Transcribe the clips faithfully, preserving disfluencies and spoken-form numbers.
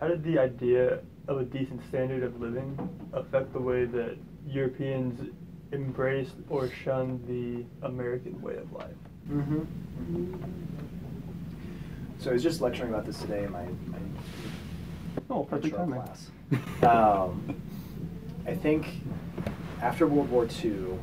how did the idea of a decent standard of living affect the way that Europeans embraced or shunned the American way of life? Mm-hmm. So I was just lecturing about this today in my, my Oh, perfect intro timing. class. Um, I think after World War Two,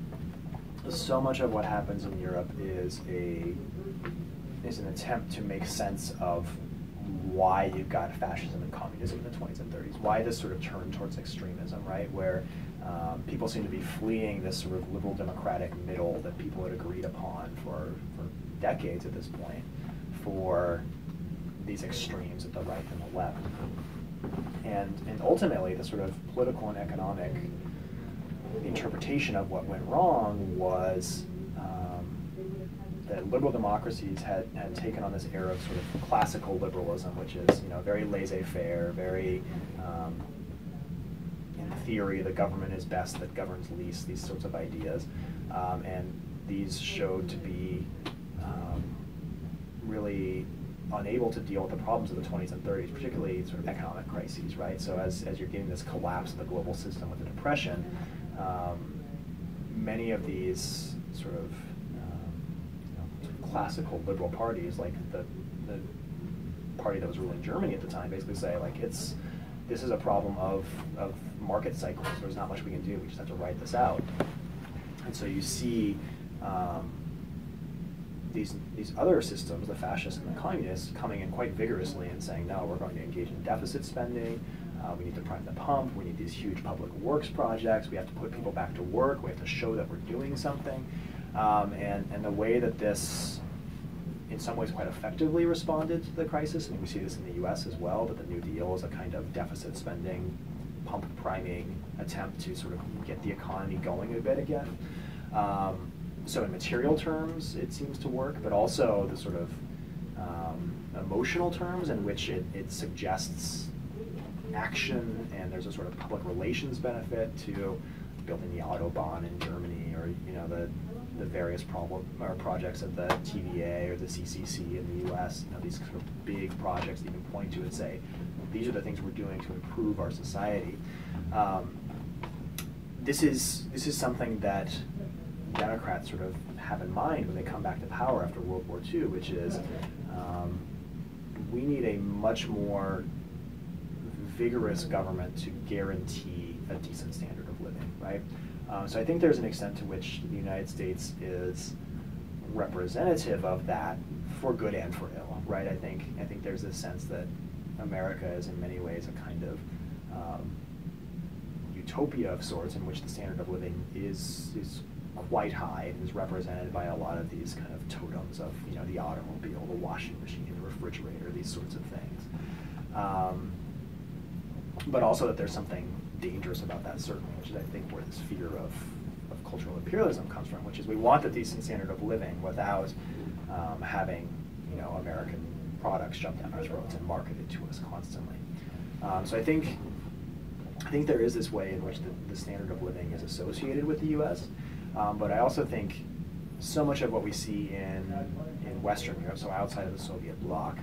so much of what happens in Europe is a is an attempt to make sense of why you've got fascism and communism in the twenties and thirties, why this sort of turn towards extremism, right, where um, people seem to be fleeing this sort of liberal democratic middle that people had agreed upon for, for decades at this point, for these extremes at the right and the left. And, and ultimately, the sort of political and economic interpretation of what went wrong was um, that liberal democracies had, had taken on this era of sort of classical liberalism, which is, you know, very laissez-faire, very, um, in theory, the government is best that governs least, these sorts of ideas. Um, and these showed to be um, really unable to deal with the problems of the twenties and thirties, particularly sort of economic crises, right? So as, as you're getting this collapse of the global system with the Depression, um, many of these sort of, um, you know, sort of classical liberal parties, like the, the party that was ruling Germany at the time, basically say, like, it's, this is a problem of, of market cycles. There's not much we can do. We just have to write this out. And so you see um, these, these other systems, the fascists and the communists, coming in quite vigorously and saying, no, we're going to engage in deficit spending. Uh, we need to prime the pump. We need these huge public works projects. We have to put people back to work. We have to show that we're doing something. Um, and, and the way that this, in some ways, quite effectively responded to the crisis, I mean, we see this in the U S as well, but the New Deal is a kind of deficit spending, pump priming attempt to sort of get the economy going a bit again. Um, so in material terms, it seems to work, but also the sort of um, emotional terms in which it, it suggests action, and there's a sort of public relations benefit to building the Autobahn in Germany, or, you know, the the various problem or projects of the T V A or the C C C in the U S. You know, these sort of big projects that you can point to and say, these are the things we're doing to improve our society. Um, this is this is something that Democrats sort of have in mind when they come back to power after World War Two, which is um, we need a much more vigorous government to guarantee a decent standard of living, right? Um, so I think there's an extent to which the United States is representative of that, for good and for ill, right? I think I think there's this sense that America is in many ways a kind of um, utopia of sorts, in which the standard of living is is quite high and is represented by a lot of these kind of totems of, you know, the automobile, the washing machine, the refrigerator, these sorts of things. Um, but also that there's something dangerous about that, certainly, which is, I think, where this fear of, of cultural imperialism comes from, which is we want a decent standard of living without um, having, you know, American products shoved down our throats and marketed to us constantly. Um, so I think I think there is this way in which the, the standard of living is associated with the U S, um, but I also think so much of what we see in, in Western Europe, so outside of the Soviet bloc,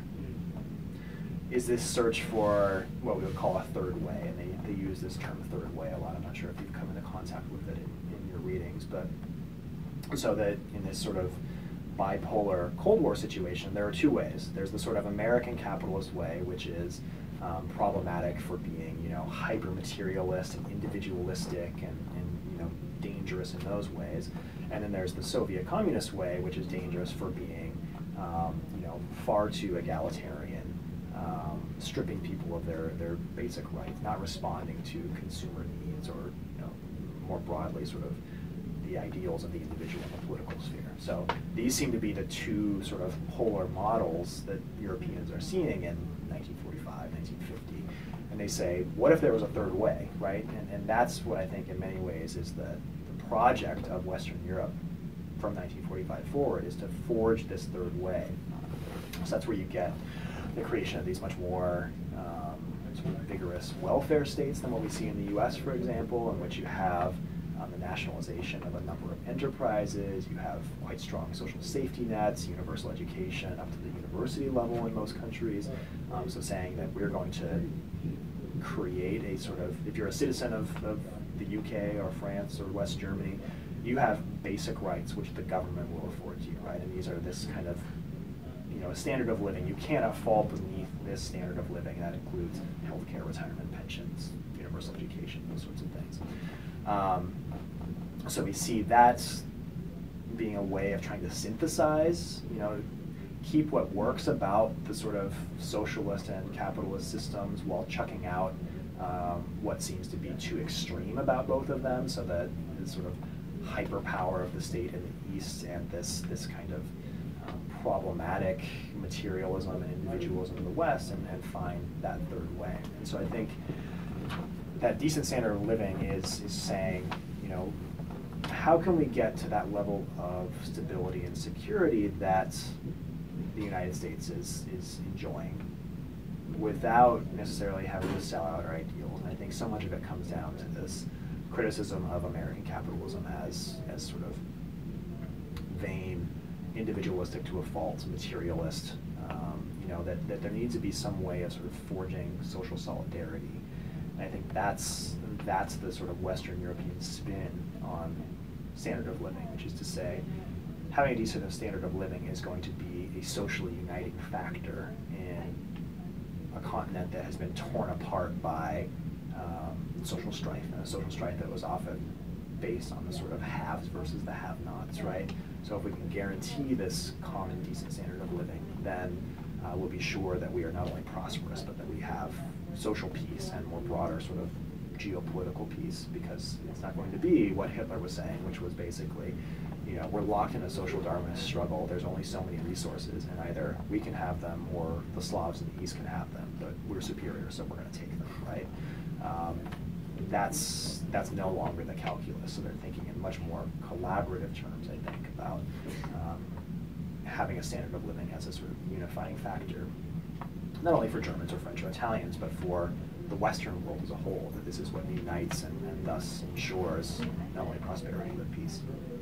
is this search for what we would call a third way, and they, they use this term third way a lot. I'm not sure if you've come into contact with it in, in your readings, but so that in this sort of bipolar Cold War situation, there are two ways. There's the sort of American capitalist way, which is um, problematic for being, you know, hyper-materialist and individualistic and, and, you know, dangerous in those ways. And then there's the Soviet communist way, which is dangerous for being, um, you know, far too egalitarian, um, stripping people of their, their basic rights, not responding to consumer needs, or, you know, more broadly, sort of the ideals of the individual in the political sphere. So these seem to be the two sort of polar models that Europeans are seeing in nineteen forty-five, nineteen fifty. And they say, what if there was a third way, right? And, and that's what I think in many ways is the, the project of Western Europe from nineteen forty-five forward, is to forge this third way. So that's where you get the creation of these much more um, sort of vigorous welfare states than what we see in the U S, for example, in which you have um, the nationalization of a number of enterprises. You have quite strong social safety nets, universal education up to the university level in most countries. Um, so saying that we're going to create a sort of, if you're a citizen of, of the U K or France or West Germany, you have basic rights which the government will afford to you, right? And these are this kind of, you know, a standard of living. You cannot fall beneath this standard of living. That includes healthcare, retirement, pensions, universal education, those sorts of things. Um, so we see that being a way of trying to synthesize, you know, keep what works about the sort of socialist and capitalist systems while chucking out um, what seems to be too extreme about both of them, so that this sort of hyperpower of the state in the East and this, this kind of um, problematic materialism and individualism in the West, and, and find that third way. And so I think that decent standard of living is, is saying, you know, how can we get to that level of stability and security that the United States is, is enjoying without necessarily having to sell out our ideals? And I think so much of it comes down to this criticism of American capitalism as, as sort of vain, individualistic to a fault, materialist, um, you know, that, that there needs to be some way of sort of forging social solidarity. And I think that's, that's the sort of Western European spin on standard of living, which is to say, having a decent standard of living is going to be a socially uniting factor in a continent that has been torn apart by um, social strife, and a social strife that was often based on the sort of haves versus the have-nots, right? So if we can guarantee this common decent standard of living, then uh, we'll be sure that we are not only prosperous, but that we have social peace and more broader sort of geopolitical peace, because it's not going to be what Hitler was saying, which was basically, you know, we're locked in a social Darwinist struggle. There's only so many resources, and either we can have them or the Slavs in the East can have them, but we're superior, so we're going to take them, right? Um, that's that's no longer the calculus. So they're thinking in much more collaborative terms, I think, about um, having a standard of living as a sort of unifying factor, not only for Germans or French or Italians, but for the Western world as a whole, that this is what unites and, and thus ensures not only prosperity but peace.